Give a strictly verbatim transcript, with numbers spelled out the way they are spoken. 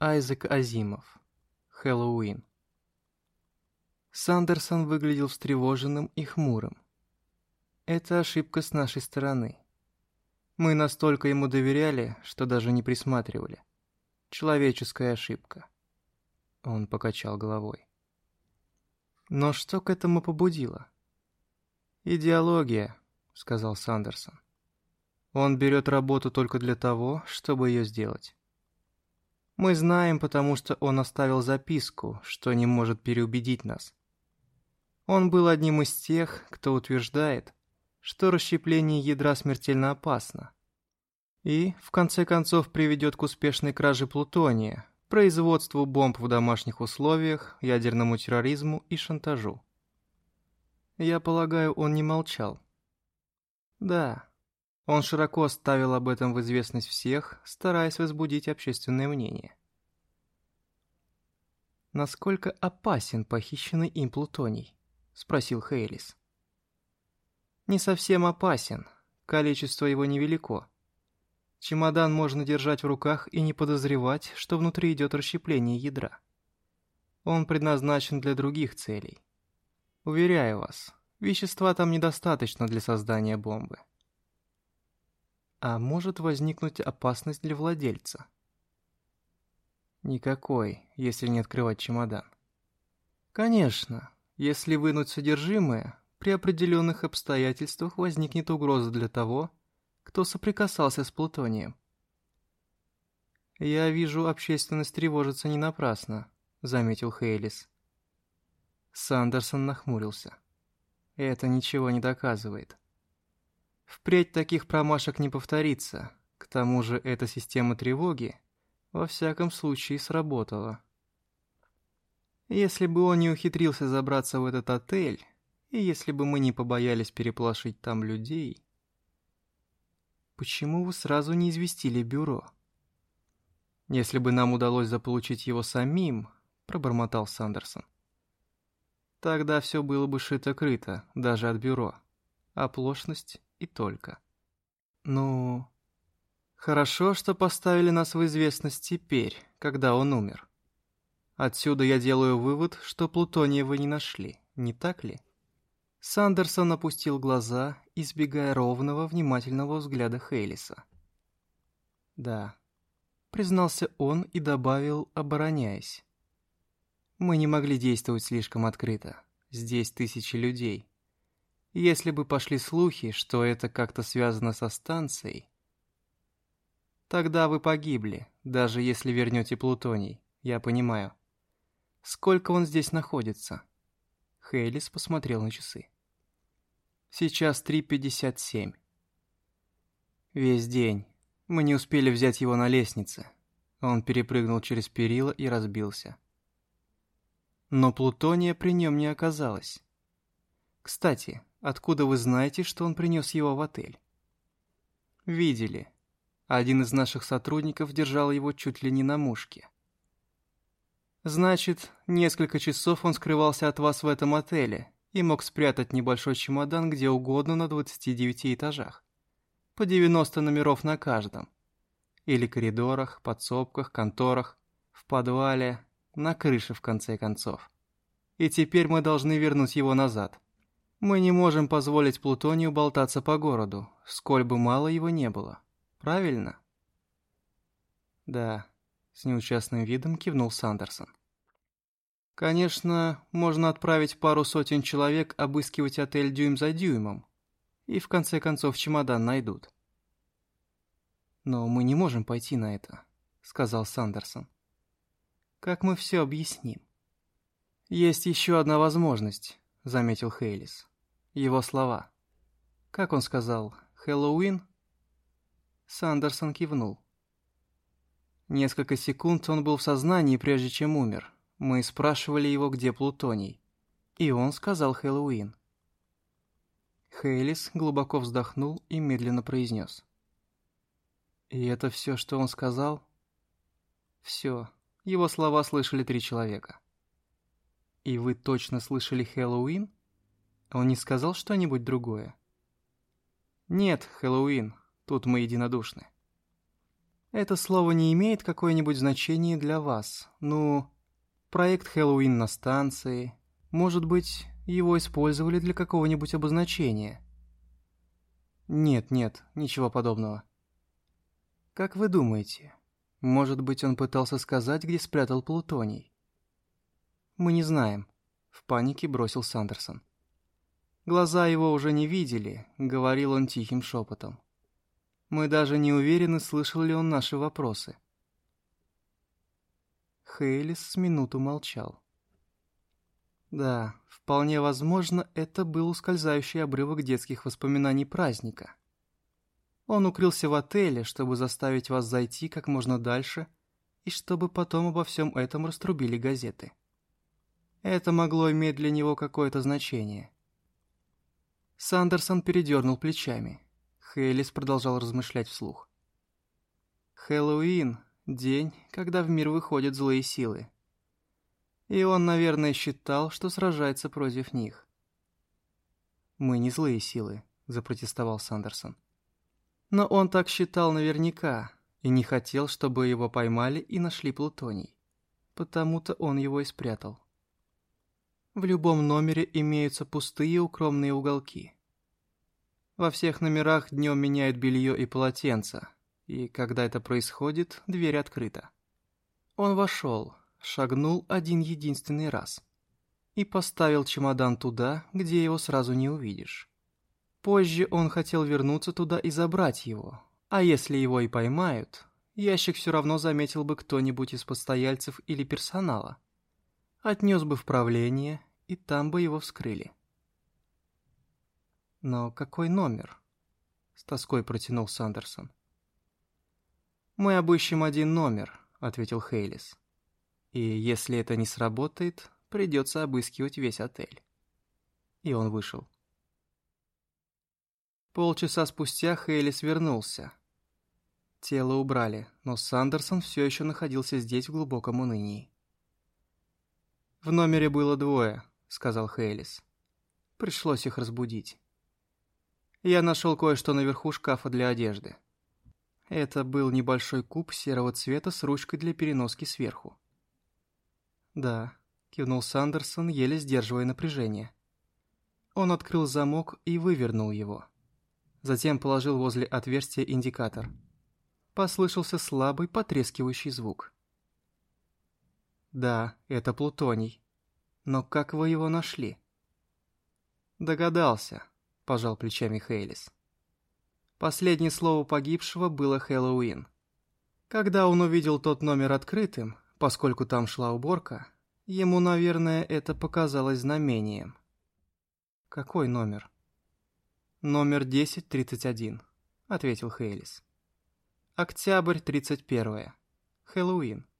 Айзек Азимов. Хэллоуин. Сандерсон выглядел встревоженным и хмурым. Это ошибка с нашей стороны. Мы настолько ему доверяли, что даже не присматривали. Человеческая ошибка. Он покачал головой. Но что к этому побудило? «Идеология», — сказал Сандерсон. «Он берет работу только для того, чтобы ее сделать. Мы знаем, потому что он оставил записку, что не может переубедить нас. Он был одним из тех, кто утверждает, что расщепление ядра смертельно опасно и, в конце концов, приведет к успешной краже плутония, производству бомб в домашних условиях, ядерному терроризму и шантажу. Я полагаю, он не молчал. Да, он широко ставил об этом в известность всех, стараясь возбудить общественное мнение. «Насколько опасен похищенный им плутоний?» — спросил Хейлис. «Не совсем опасен, количество его невелико. Чемодан можно держать в руках и не подозревать, что внутри идет расщепление ядра. Он предназначен для других целей. Уверяю вас, вещества там недостаточно для создания бомбы. А может возникнуть опасность для владельца? Никакой, если не открывать чемодан. Конечно, если вынуть содержимое, при определенных обстоятельствах возникнет угроза для того, кто соприкасался с плутонием. «Я вижу, общественность тревожится не напрасно», — заметил Хейлис. Сандерсон нахмурился. «Это ничего не доказывает. Впредь таких промашек не повторится. К тому же эта система тревоги во всяком случае сработала. Если бы он не ухитрился забраться в этот отель, и если бы мы не побоялись переполошить там людей...» «Почему вы сразу не известили бюро?» «Если бы нам удалось заполучить его самим», — пробормотал Сандерсон, «тогда все было бы шито-крыто, даже от бюро. Оплошность и только». «Ну, хорошо, что поставили нас в известность теперь, когда он умер. Отсюда я делаю вывод, что плутония вы не нашли, не так ли?» Сандерсон опустил глаза, избегая ровного, внимательного взгляда Хейлиса. «Да», — признался он и добавил, обороняясь. «Мы не могли действовать слишком открыто. Здесь тысячи людей. Если бы пошли слухи, что это как-то связано со станцией, тогда вы погибли, даже если вернете плутоний, я понимаю. Сколько он здесь находится?» Хейлис посмотрел на часы. «Сейчас три пятьдесят семь. Весь день. Мы не успели взять его на лестнице. Он перепрыгнул через перила и разбился. Но плутония при нем не оказалось. Кстати, откуда вы знаете, что он принес его в отель?» «Видели. Один из наших сотрудников держал его чуть ли не на мушке». «Значит, несколько часов он скрывался от вас в этом отеле и мог спрятать небольшой чемодан где угодно на двадцати девяти этажах. По девяносто номеров на каждом. Или коридорах, подсобках, конторах, в подвале, на крыше в конце концов. И теперь мы должны вернуть его назад. Мы не можем позволить плутонию болтаться по городу, сколь бы мало его не было. Правильно?» «Да», — с неучастным видом кивнул Сандерсон. «Конечно, можно отправить пару сотен человек обыскивать отель дюйм за дюймом, и в конце концов чемодан найдут». «Но мы не можем пойти на это», — сказал Сандерсон. «Как мы все объясним?» «Есть еще одна возможность», — заметил Хейлис. «Его слова. Как он сказал, Хэллоуин?» Сандерсон кивнул. «Несколько секунд он был в сознании, прежде чем умер. Мы спрашивали его, где плутоний. И он сказал Хэллоуин». Хейлис глубоко вздохнул и медленно произнес. «И это все, что он сказал?» «Все. Его слова слышали три человека». «И вы точно слышали Хэллоуин? Он не сказал что-нибудь другое?» «Нет, Хэллоуин. Тут мы единодушны». Это слово не имеет какое-нибудь значение для вас. Ну, проект «Хэллоуин на станции». Может быть, его использовали для какого-нибудь обозначения? Нет, нет, ничего подобного. Как вы думаете, может быть, он пытался сказать, где спрятал плутоний? Мы не знаем, в панике бросил Сандерсон. Глаза его уже не видели, говорил он тихим шепотом. Мы даже не уверены, слышал ли он наши вопросы. Хейлис с минуту молчал. Да, вполне возможно, это был ускользающий обрывок детских воспоминаний праздника. Он укрылся в отеле, чтобы заставить вас зайти как можно дальше, и чтобы потом обо всем этом раструбили газеты. Это могло иметь для него какое-то значение. Сандерсон передернул плечами. Хейлис продолжал размышлять вслух. Хэллоуин — день, когда в мир выходят злые силы. И он, наверное, считал, что сражается против них. «Мы не злые силы», — запротестовал Сандерсон. Но он так считал наверняка и не хотел, чтобы его поймали и нашли плутоний. Потому-то он его и спрятал. В любом номере имеются пустые укромные уголки. Во всех номерах днем меняют белье и полотенца, и когда это происходит, дверь открыта. Он вошел, шагнул один единственный раз и поставил чемодан туда, где его сразу не увидишь. Позже он хотел вернуться туда и забрать его, а если его и поймают, ящик все равно заметил бы кто-нибудь из постояльцев или персонала. Отнес бы в правление, и там бы его вскрыли. «Но какой номер?» — с тоской протянул Сандерсон. «Мы обыщем один номер», — ответил Хейлис. «И если это не сработает, придется обыскивать весь отель». И он вышел. Полчаса спустя Хейлис вернулся. Тело убрали, но Сандерсон все еще находился здесь в глубоком унынии. «В номере было двое», — сказал Хейлис. «Пришлось их разбудить. Я нашел кое-что наверху шкафа для одежды. Это был небольшой куб серого цвета с ручкой для переноски сверху». «Да», — кивнул Сандерсон, еле сдерживая напряжение. Он открыл замок и вывернул его. Затем положил возле отверстия индикатор. Послышался слабый потрескивающий звук. «Да, это плутоний. Но как вы его нашли?» «Догадался», — пожал плечами Хейлис. Последнее слово погибшего было «Хэллоуин». Когда он увидел тот номер открытым, поскольку там шла уборка, ему, наверное, это показалось знамением. «Какой номер?» «Номер десять тридцать один», — ответил Хейлис. «Октябрь тридцать первое. Хэллоуин».